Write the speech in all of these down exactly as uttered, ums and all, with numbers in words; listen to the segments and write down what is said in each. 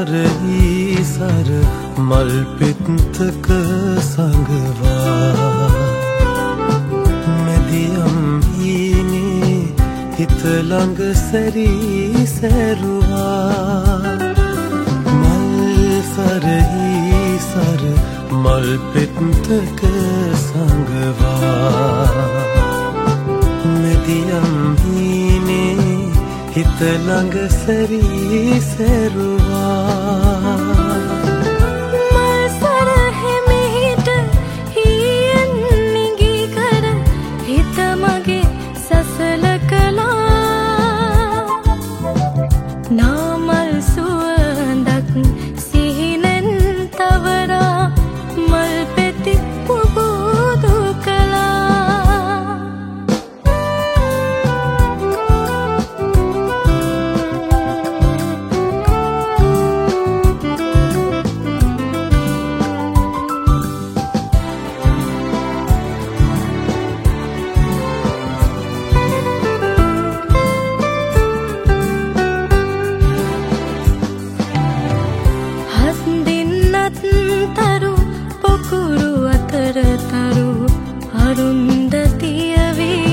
සරහි සර මල් පෙත්තක සංගවා මෙදියම් හීනේ හිත ළඟ සැරී සැරුවා මල් සරහි සර මල් පෙත්තක සංගවා මෙදියම් හීනේ හිත ළඟ සැරී සැරුවා මල් සරහෙ මිහිට හියෙන් නිගී කර හිත මගේ සසල කළා නාමල් සුවඳක් සිහිනෙන් තවරා මල් පෙති පුබුදු කළා තරු පොකුරු අතර තරු අරුන්දතිය වී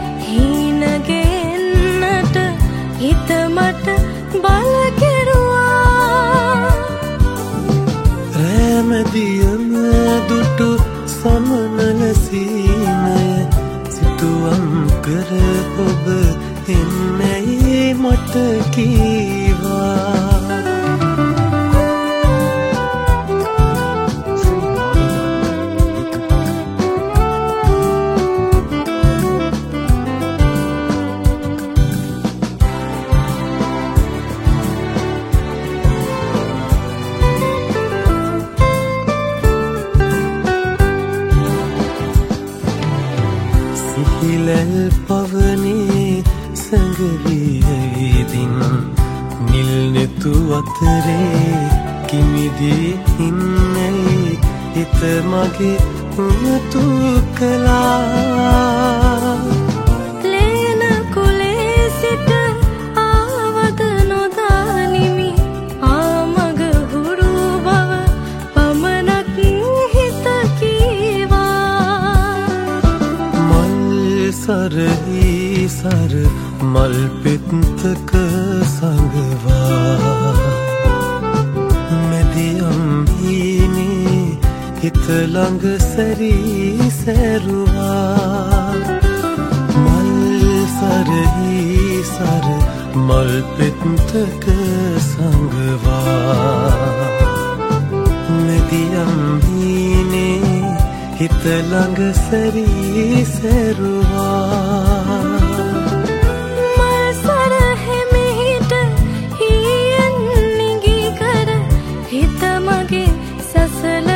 හීනගෙන්නට හිත මට බල කෙරුවා රැමදියම දුටු සමනල සීනය සිතුවම් කර ඔබ එන්නයි මට කීවා සිහිලල් පවනේ සැඟවියයිදින් නිල් නෙතු අතරේ කිමිදී ඉන්නයි හිත මගේ උමතු කළා ලේන කුලේ සිට ආවද නොදානිමි ආමග හුරු බව පමණක් හිත කීවා සරහි සර මල් පෙත්තක සංගවා මෙදියම් හීනේ හිත ළඟ සැරී සැරුවා මල් සරහි සර මල් පෙත්තක සංගවා මෙදියම් හීනේ හිත ළඟ සැරී සැරුවා මල් සරහෙ මිහිට හියෙන් නිගී කර හිත මගේ සසල